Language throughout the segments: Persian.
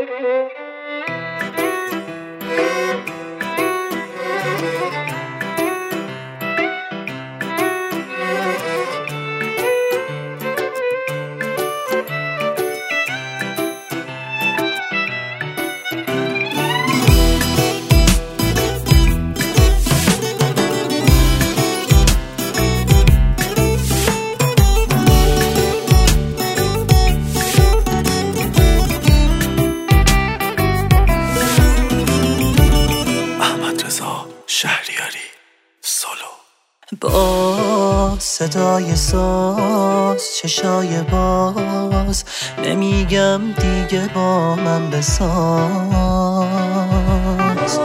شهریاری سولو. با صدای ساز چشای باز نمیگم دیگه با من بساز،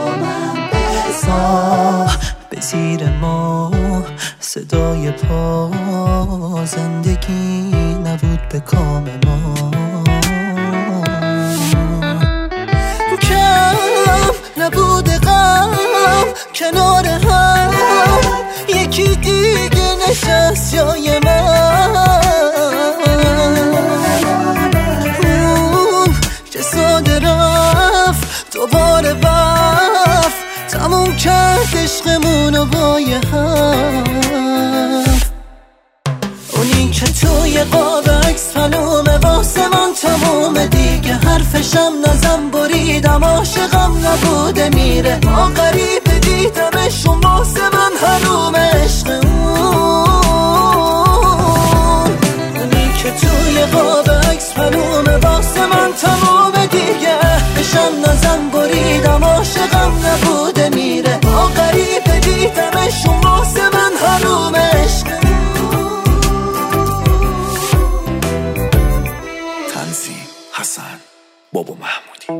به زیر ما صدای پا زندگی نبود به کام ما، کم نبود غم کنار هم یکی دیگه نشست جای من، اون که ساده رفت دوباره بفت تموم کرد عشقمونو با یه هم، اونی که توی قاب عکس پنومه واسه من تمومه دیگه، حرفشم نزم بریدم عاشقم نبوده میره، ما غریبه دیدمشون واسه من حرومه عشق اونی که توی قاب عکس پنومه واسه من تمومه دیگه، بشم نزم بریدم عاشقم نبوده میره، ما غریبه دیدمشون واسه من حرومه عشق. تنظیم حسن بابا محمودی.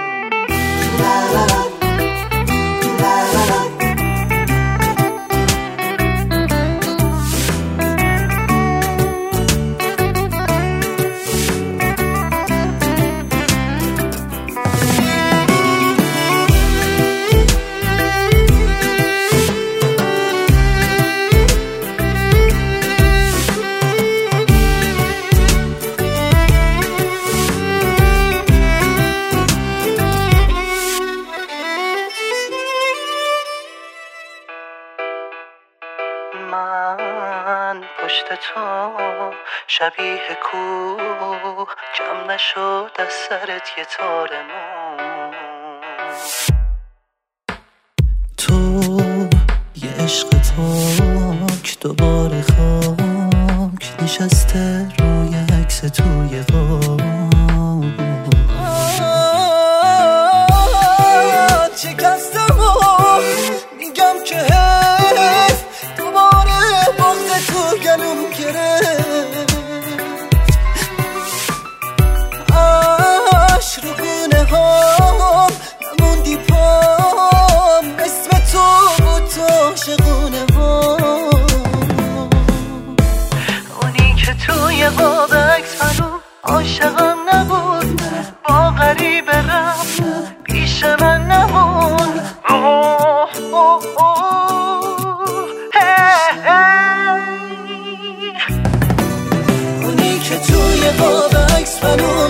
من پشت تو شبیه کوه کم نشد از سرت یه تار مو، تو یه عشق پاک دوباره خاک نشسته روی عکس توی قام، شکستم و میگم که حیف دوباره بغض تو گلوم گرفت، عشق رو گونه هام نموندی پام، اسم تو بود تو عاشقونه وام، اونی که توی قاب عکس پنو عاشقم نبود با غریبه رفت پیش من نمون، اونی که توی قاب عکس پنو